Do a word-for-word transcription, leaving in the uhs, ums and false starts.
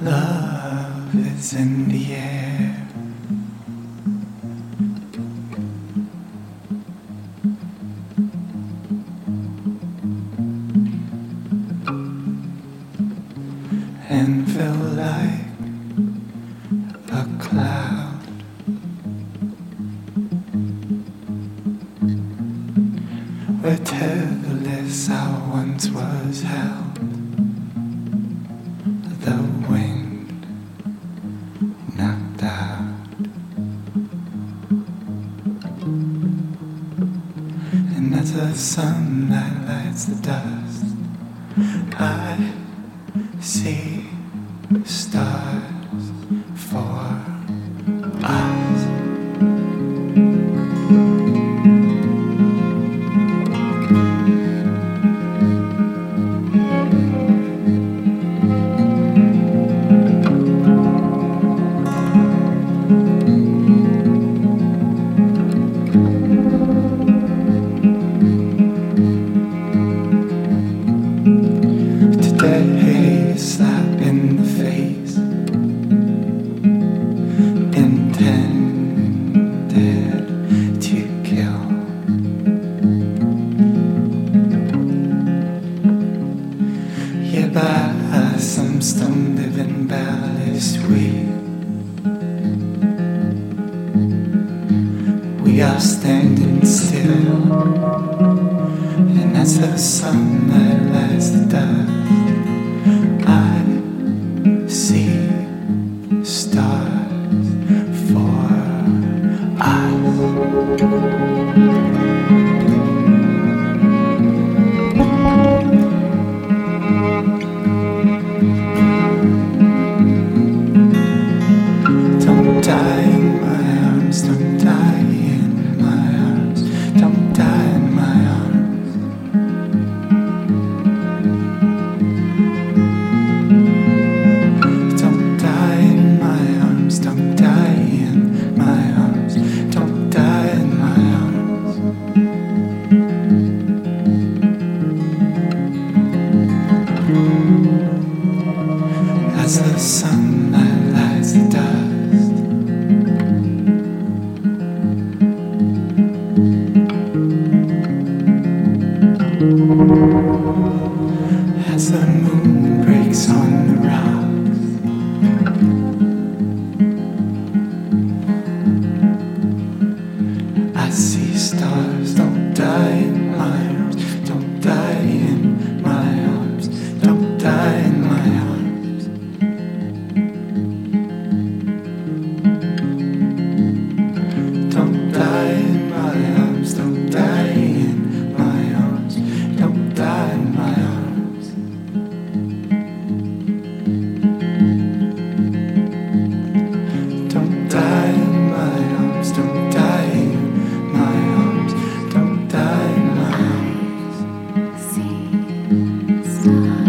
Love is in the air. And feel like a cloud. Where tetherless I once was held. The wind knocked out. And as the sunlight lights the dust, I see stars for us. Today, slap in the face, intended to kill. Yeah, by some stone living ballast, we we are standing still, and as the sunlight lights the dust, I see stars for Don't die in my arms, don't die in my arms, don't die in my arms. Don't die in my arms, don't die in my arms, don't die in my arms. As the sunlight lights the dust, as the moon breaks on the rocks, I see stars. Don't die in my arms, don't die in my arms, don't die in my arms. Don't die in my arms, don't die in my arms, don't die in my arms. Don't die in my arms, don't die in my arms, don't die in my arms. See stars.